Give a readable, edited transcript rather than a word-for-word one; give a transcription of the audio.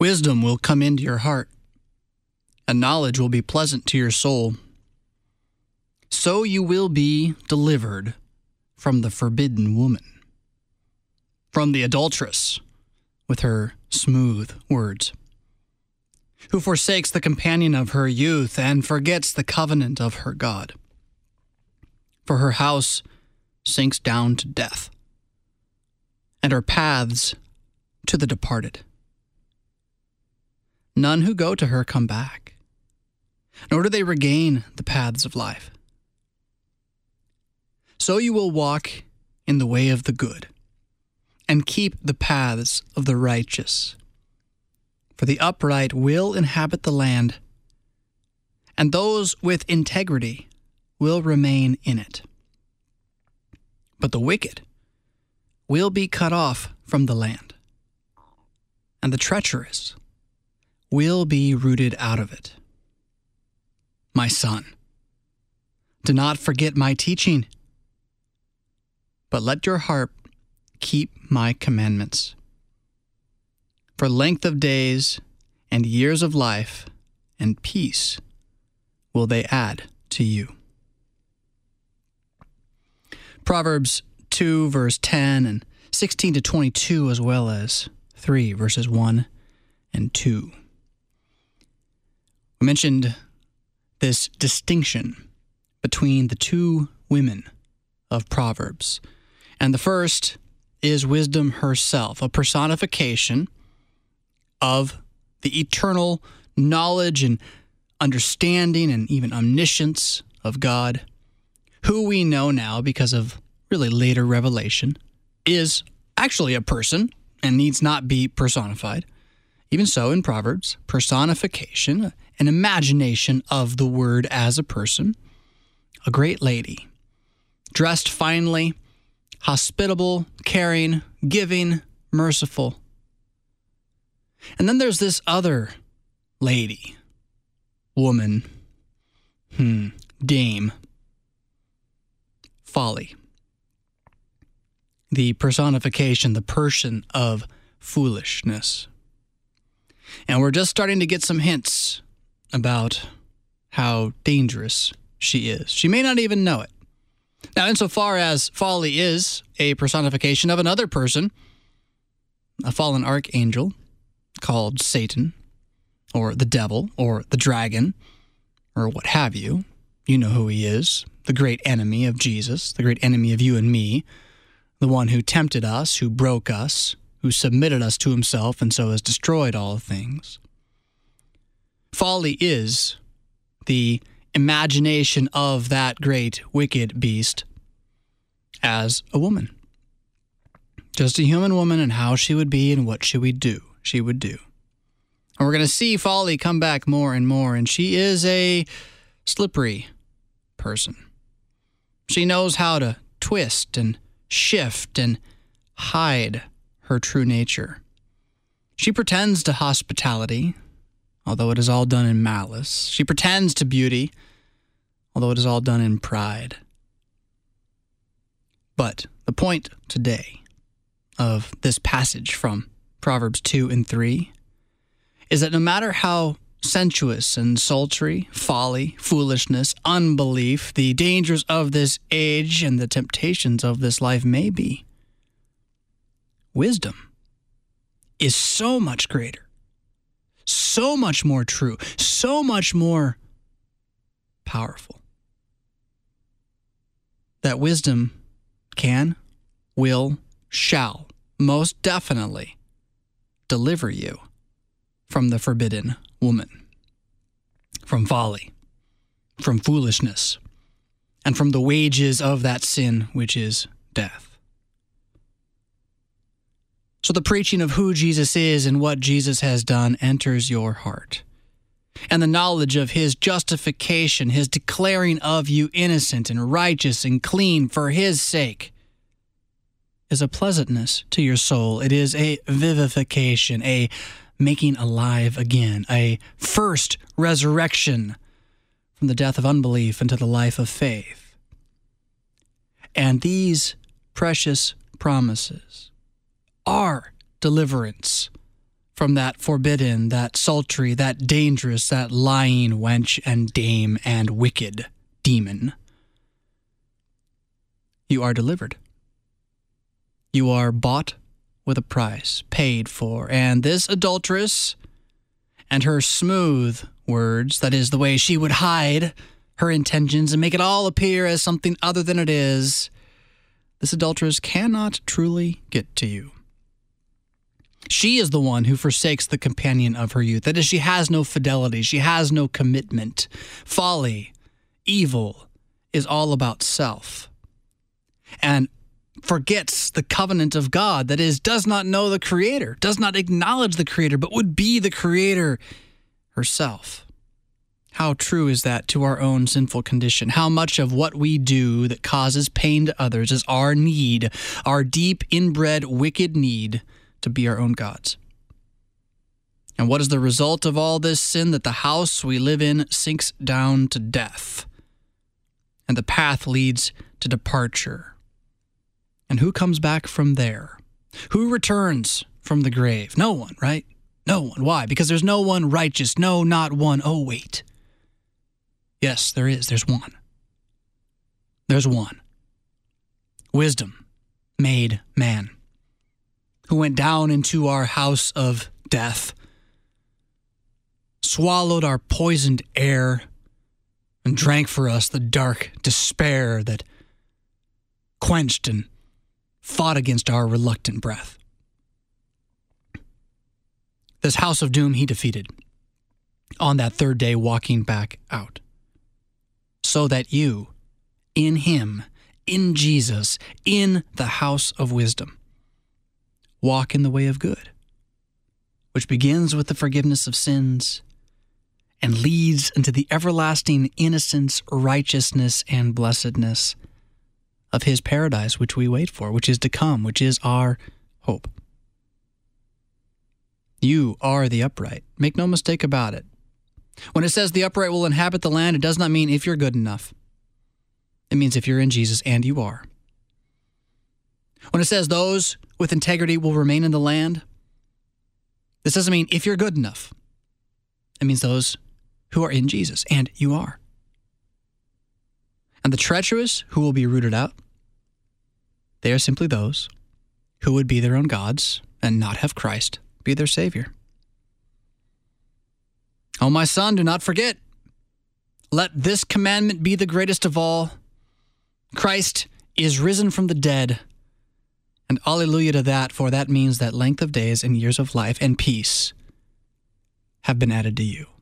Wisdom will come into your heart, and knowledge will be pleasant to your soul. So you will be delivered from the forbidden woman, from the adulteress with her smooth words, who forsakes the companion of her youth and forgets the covenant of her God. For her house sinks down to death, and her paths to the departed. None who go to her come back, nor do they regain the paths of life. So you will walk in the way of the good, and keep the paths of the righteous. For the upright will inhabit the land, and those with integrity will remain in it. But the wicked will be cut off from the land, and the treacherous will be rooted out of it. My son, do not forget my teaching, but let your heart keep my commandments. For length of days and years of life and peace will they add to you. Proverbs 2, verse 10, and 16 to 22, as well as 3, verses 1 and 2. We mentioned this distinction between the two women of Proverbs. And the first is wisdom herself, a personification of the eternal knowledge and understanding and even omniscience of God, who we know now because of really later revelation is actually a person and needs not be personified. Even so, in Proverbs, personification, an imagination of the word as a person, a great lady, dressed finely, hospitable, caring, giving, merciful. And then there's this other lady, woman, dame, folly. The personification, the person of foolishness. And we're just starting to get some hints about how dangerous she is. She may not even know it. Now, insofar as folly is a personification of another person, a fallen archangel called Satan, or the devil, or the dragon, or what have you, you know who he is, the great enemy of Jesus, the great enemy of you and me, the one who tempted us, who broke us, who submitted us to himself, and so has destroyed all things. Folly is the imagination of that great wicked beast as a woman. Just a human woman, and how she would be and what she would do. And we're going to see folly come back more and more, and she is a slippery person. She knows how to twist and shift and hide her true nature. She pretends to hospitality, although it is all done in malice. She pretends to beauty, although it is all done in pride. But the point today of this passage from Proverbs 2 and 3 is that no matter how sensuous and sultry, folly, foolishness, unbelief, the dangers of this age and the temptations of this life may be, wisdom is so much greater, so much more true, so much more powerful. That wisdom can, will, shall most definitely deliver you from the forbidden woman, from folly, from foolishness, and from the wages of that sin, which is death. So the preaching of who Jesus is and what Jesus has done enters your heart. And the knowledge of his justification, his declaring of you innocent and righteous and clean for his sake, is a pleasantness to your soul. It is a vivification, a making alive again, a first resurrection from the death of unbelief into the life of faith. And these precious promises are deliverance from that forbidden, that sultry, that dangerous, that lying wench and dame and wicked demon, you are delivered. You are bought with a price, paid for. And this adulteress and her smooth words, that is the way she would hide her intentions and make it all appear as something other than it is, this adulteress cannot truly get to you. She is the one who forsakes the companion of her youth. That is, she has no fidelity. She has no commitment. Folly, evil, is all about self. And forgets the covenant of God. That is, does not know the Creator, does not acknowledge the Creator, but would be the Creator herself. How true is that to our own sinful condition? How much of what we do that causes pain to others is our need, our deep, inbred, wicked need to be our own gods? And what is the result of all this sin? That the house we live in sinks down to death, and the path leads to departure. And who comes back from there? Who returns from the grave? No one, right? No one. Why? Because there's no one righteous. No, not one. Oh, wait. Yes, there is. There's one. There's one. Wisdom made man, who went down into our house of death, swallowed our poisoned air, and drank for us the dark despair that quenched and fought against our reluctant breath. This house of doom he defeated on that third day, walking back out, so that you, in him, in Jesus, in the house of wisdom, walk in the way of good, which begins with the forgiveness of sins and leads into the everlasting innocence, righteousness, and blessedness of his paradise, which we wait for, which is to come, which is our hope. You are the upright. Make no mistake about it. When it says the upright will inhabit the land, it does not mean if you're good enough. It means if you're in Jesus, and you are. When it says those with integrity will remain in the land, this doesn't mean if you're good enough. It means those who are in Jesus, and you are. And the treacherous who will be rooted out, they are simply those who would be their own gods and not have Christ be their Savior. Oh, my son, do not forget. Let this commandment be the greatest of all. Christ is risen from the dead. And alleluia to that, for that means that length of days and years of life and peace have been added to you.